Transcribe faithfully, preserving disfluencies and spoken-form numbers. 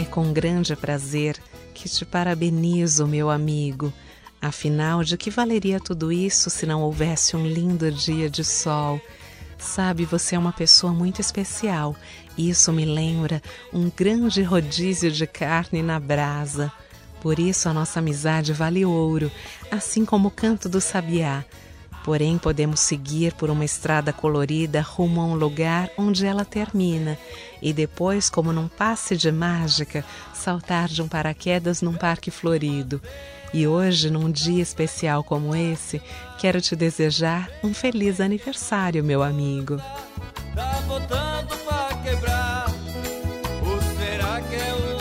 É com grande prazer que te parabenizo, meu amigo. Afinal, de que valeria tudo isso se não houvesse um lindo dia de sol? Sabe, você é uma pessoa muito especial. Isso me lembra um grande rodízio de carne na brasa. Por isso a nossa amizade vale ouro, assim como o canto do sabiá. Porém, podemos seguir por uma estrada colorida rumo a um lugar onde ela termina e depois, como num passe de mágica, saltar de um paraquedas num parque florido. E hoje, num dia especial como esse, quero te desejar um feliz aniversário, meu amigo. Tá botando pra quebrar, ou será que é o